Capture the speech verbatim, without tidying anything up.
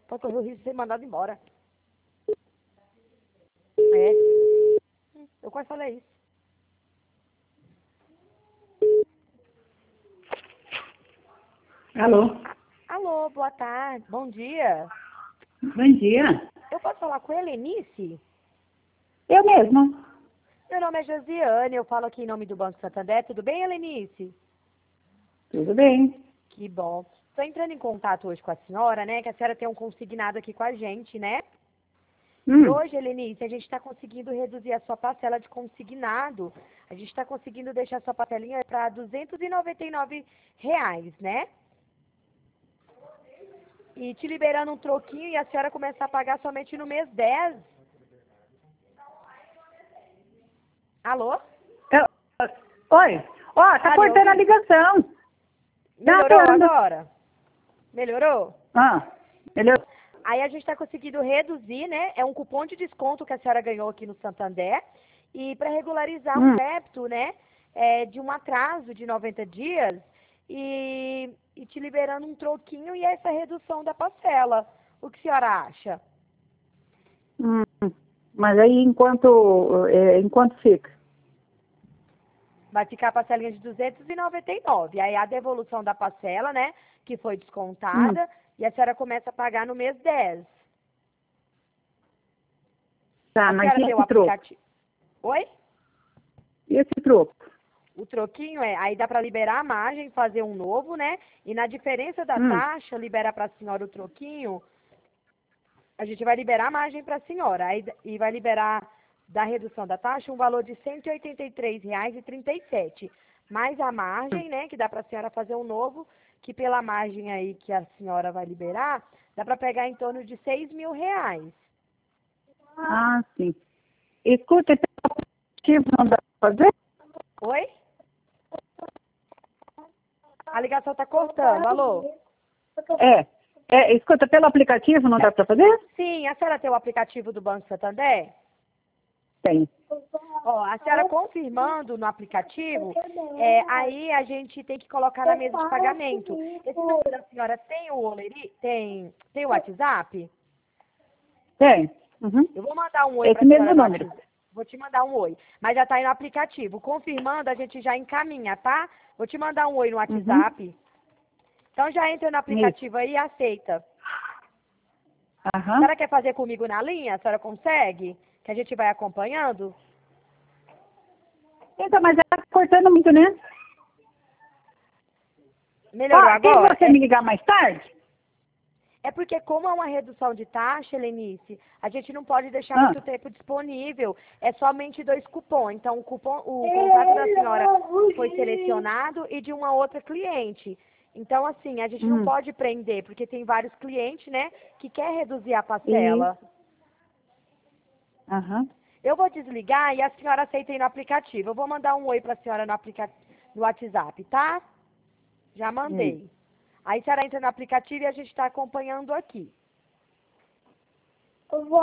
Pode correr o risco de ser mandado embora. É. Eu quase falei isso. Alô? Alô, boa tarde. Bom dia. Bom dia. Eu posso falar com a Helenice? Eu mesma. Meu nome é Josiane, eu falo aqui em nome do Banco Santander. Tudo bem, Helenice? Tudo bem. Que bom. Estou entrando em contato hoje com a senhora, né? Que a senhora tem um consignado aqui com a gente, né? Hum. E hoje, Helenice, a gente está conseguindo reduzir a sua parcela de consignado. A gente está conseguindo deixar a sua parcelinha para duzentos e noventa e nove reais, né? E te liberando um troquinho e a senhora começar a pagar somente no mês dez. Alô? Eu- Oi. Ó, tá Ah, cortando meu a ligação. Melhorou Tá dando. agora? Melhorou? Ah, melhor. Aí a gente está conseguindo reduzir, né? É um cupom de desconto que a senhora ganhou aqui no Santander. E para regularizar um Hum. débito, né? É, de um atraso de noventa dias e, e te liberando um troquinho e essa redução da parcela. O que a senhora acha? Hum. Mas aí enquanto, é, enquanto fica? Vai ficar a parcelinha de duzentos e noventa e nove. Aí a devolução da parcela, né? Que foi descontada. Hum. E a senhora começa a pagar no mês dez. Tá, A mas senhora e tem o esse troco? aplicativo. Oi? E esse troco? O troquinho é, aí dá para liberar a margem, fazer um novo, né? E na diferença da Hum. taxa, libera para a senhora o troquinho, a gente vai liberar a margem para a senhora. Aí, e vai liberar da redução da taxa um valor de cento e oitenta e três reais e trinta e sete. Mais a margem, né? Que dá para a senhora fazer um novo, que pela margem aí que a senhora vai liberar, dá para pegar em torno de seis mil reais. Ah, sim. Escuta, esse aplicativo não dá pra fazer? Oi? A ligação tá cortando, alô? É. É, escuta, pelo aplicativo não dá pra fazer? Sim, a senhora tem o aplicativo do Banco Santander? Tem. Ó, a senhora confirmando no aplicativo, é, aí a gente tem que colocar na mesa de pagamento. Esse número da senhora tem o Oleri, tem, tem o WhatsApp? Tem. Uhum. Eu vou mandar um oi Esse para a senhora mesmo no número. WhatsApp. Vou te mandar um oi. Mas já tá aí no aplicativo. Confirmando, a gente já encaminha, tá? Vou te mandar um oi no Uhum. WhatsApp. Então já entra no Isso. aplicativo aí e aceita. A Aham. senhora quer fazer comigo na linha? A senhora consegue? Que a gente vai acompanhando? Então, mas tá cortando muito, né? Melhorou Ó, tem agora? você É, me ligar mais tarde? é porque como é uma redução de taxa, Helenice, a gente não pode deixar Ah. muito tempo disponível. É somente dois cupons. Então, o cupom, o contrato da senhora foi selecionado e de uma outra cliente. Então, assim, a gente não Hum. pode prender, porque tem vários clientes, né, que quer reduzir a Isso. parcela. Aham. Eu vou desligar e a senhora aceita aí no aplicativo. Eu vou mandar um oi para a senhora no, aplica no WhatsApp, tá? Já Hum. mandei. Aí a senhora entra no aplicativo e a gente está acompanhando aqui.